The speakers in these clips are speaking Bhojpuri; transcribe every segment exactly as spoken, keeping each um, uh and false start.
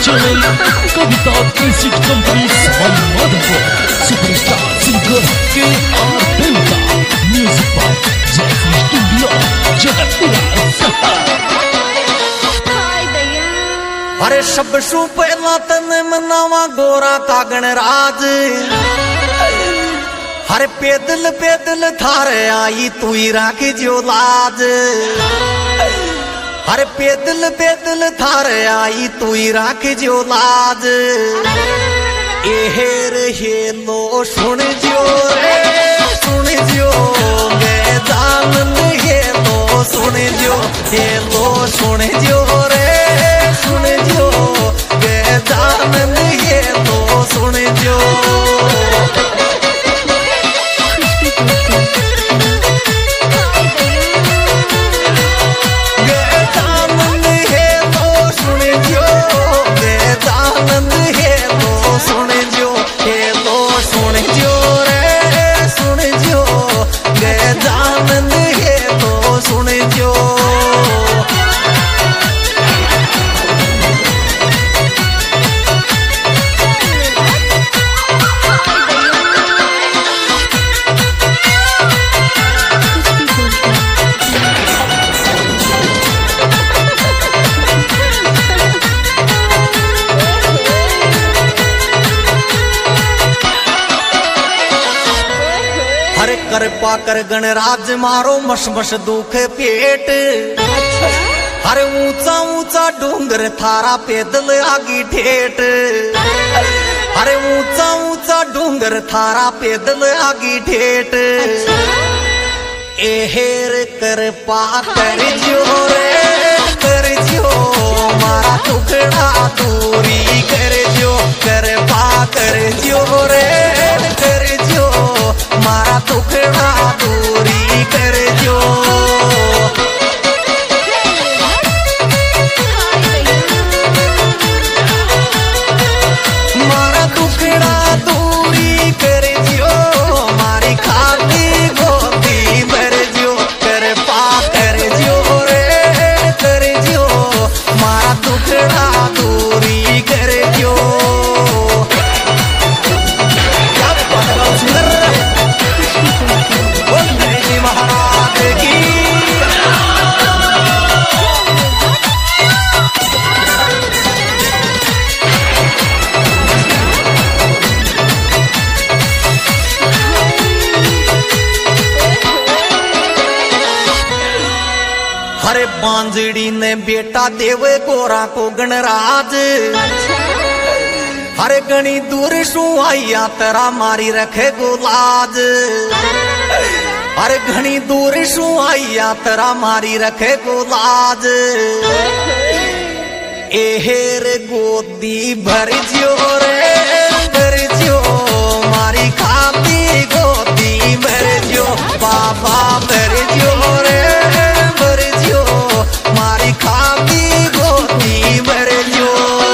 Channel Kavita music company Madhopur superstar singer K R Devta music by जैसी स्टूडियो जगतपुरा। अरे सब शू पहला तने मनावा गोरा का गणराज। हरे पैदल पैदल थारे आई तू ही राखी जो लाज। हरे पैदल पैदल थारे आई तू ही राखी जो लाज। एहेर हेलो सुन जो रे सुन जो गे दामन हेलो सुन जो हेलो सुन जो रे सुन जो गे दामन हेलो सुन जो। कर पाकर गणराज मारो मस मस दुख पेट। अरे ऊंचा ऊंचा डूंगर थारा पैदल आगी ठेठ। अरे ऊंचा ऊंचा डूंगर थारा पैदल आगी ठेठ। एहेर कर पाकर जो रे कर जो मारा टुकड़ा दूरी कर जो कर पाकर जो रे कर जो मारा टुकड़ा दूरी कर जो। मारा टुकड़ा दूरी कर जो मारी खाली गोदी भर जो कर पा कर जो रे कर जो मारा टुकड़ा दूरी कर जो। हरे बांजड़ी ने बेटा देवे गोरा को गणराज। हरे गणी दूर सु आइया तेरा मारी रखे गोलाज। अरे घनी दूर सु आइया तेरा मारी रखे गोलाज। एहेर गोदी भर जो रे भर जो मारी खाती गोदी भर जो बाबा भर जो रे भर जो मारी खाती गोदी भर जो।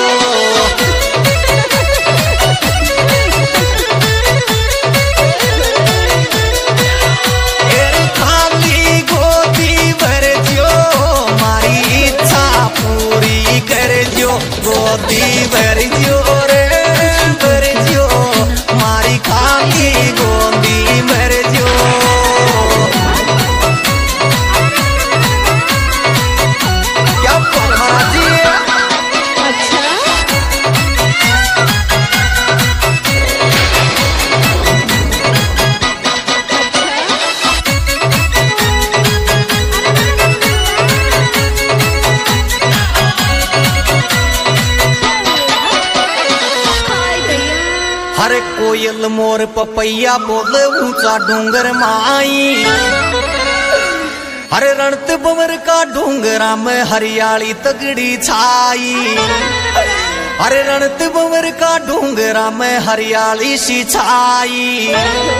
गोदी भर जो रे भर जो मारी खाली गोदी भर जो। क्या महाराज जी अच्छा हरे कोयल मोर पपैया बोले ऊंचा डूंगर माई। हरे रणत बवर का डूंगरा में हरियाली तगड़ी छाई। हरे रणत बवर का डूंगरा में हरियाली सी छाई।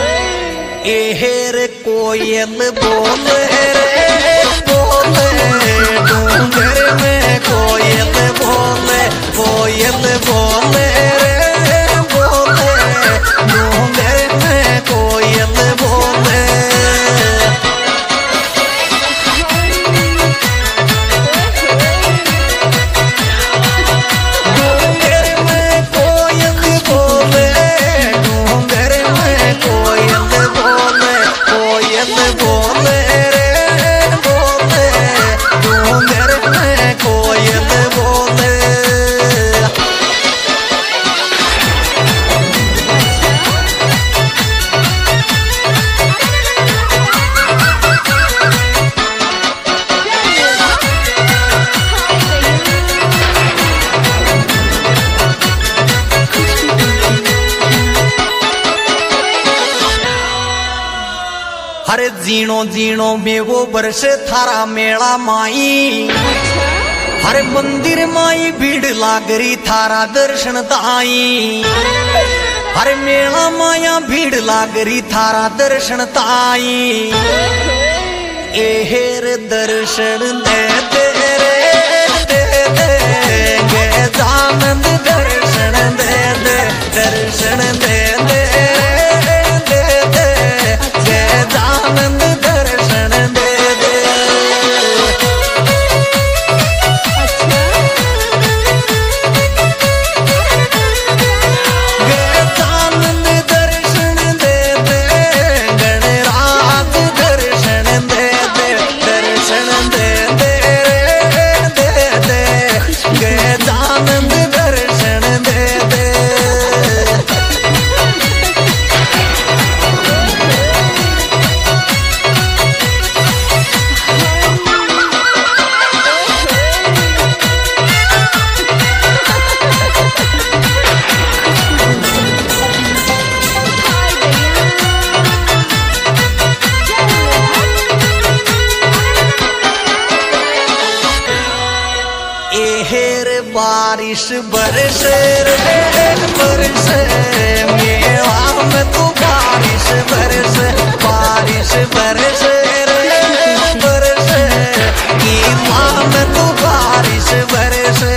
एहेर कोयल बोले रे बोले डूंगर में कोयल बोले कोयल बोले रे डूंगर में कोयल बोले। डूंगर हरे जीणो जीणो मेवो वर्ष थारा मेला माई हरे मंदिर माई भीड़ लागरी थारा दर्शन ताई हरे मेला माया भीड़ लागरी थारा दर्शन ताई एहेर दर्शन दे तेरे दे दे गे जानंद दर्शन दे दे दर्शन दे दे दे दे गे जानंद दर्शन दे दे गे जानंद दर्शन दे दे गणराज दर्शन दे दे दर्शन दे दे दे दे गे जानंद दर्शन दे दे एहेर बारिश बरसे रे बरसे मेवा में तू बारिश बरसे बारिश बरसे रे बरसे कीमा में तू बारिश बरसे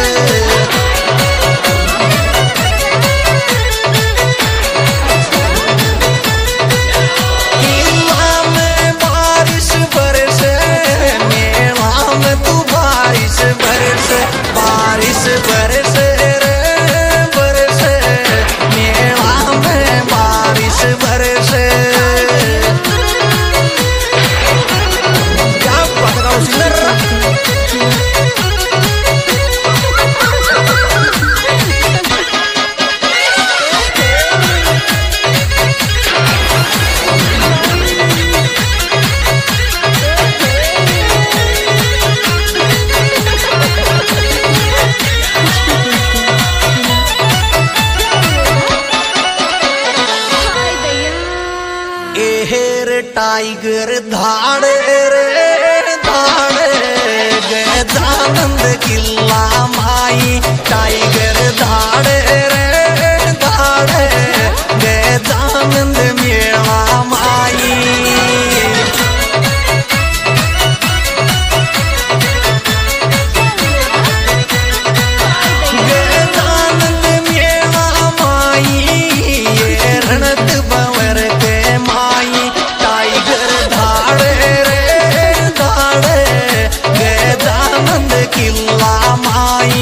कीमा में बारिश बरसे मेवा में तू बारिश बरसे बारिश बरसे रे बरसे मेवा में बारिश बरसे क्या बात करो सिंगर एहेर टाइगर धाड़े रे धाड़े गे जानंद किल्ला माई टाइगर धाड़े रे धाड़े गे जानंद मेला माई गे जानंद मेला माई ये रणत बवर के माई टाइगर धाड़े रे धाड़े गे जानंद किल्ला माई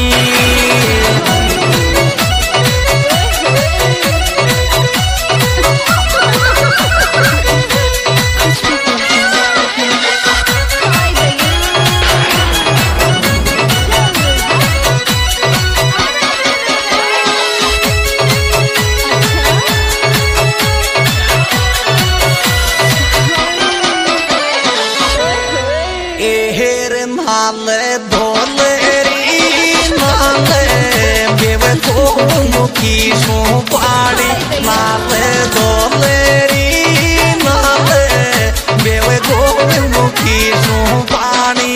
एहेर नाले धोलेरी नाले बेवे को मुखी सो पाड़ी नाले धोलेरी नाले बेवे को मुखी सो पानी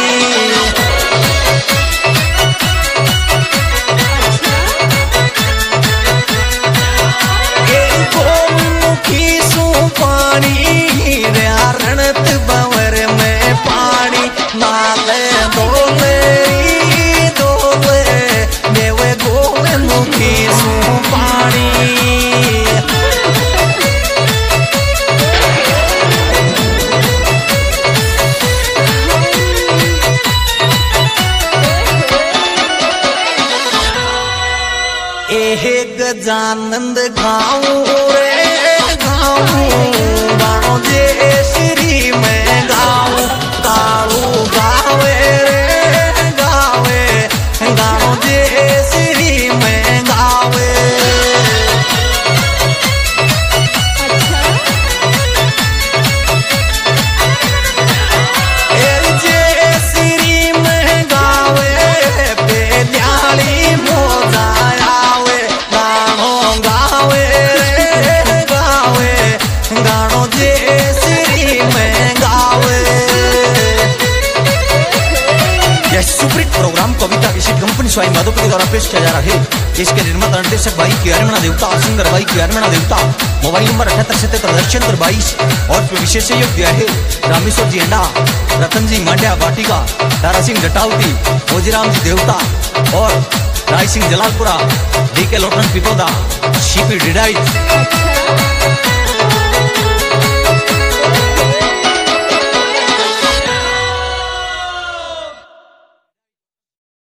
मुखी सो पानी रे रणत बवर में पानी नाले दोले दोले देवे गोले मुखी सो पानी एहे गजानंद गाँव रे गाँव गाँव जे श्री में गाँव कालू गावे रे गावे गाँव जे श्री में गावे जे श्री में गावे पे न्याली मोजा आवे गानो गावे रे गावे गानो जे श्री भाई माधोपुर द्वारा पेश किया जा रहा है। इसके निर्माता निर्देशक भाई के अरमणा देवता, सिंगर भाई के अरमणा देवता। मोबाइल नंबर अठहत्तर सतहत्तर दक्षिण बाईस। और इसमें विशेष सहयोग दिया है रामेश्वर जी अंडा, रतन जी मांड्या वाटिका, तारा सिंह जटावती, भोजीराम जी देवता और राय सिंह जलालपुरा, डी के लोटन पिपौदा, शिपी डिडाई।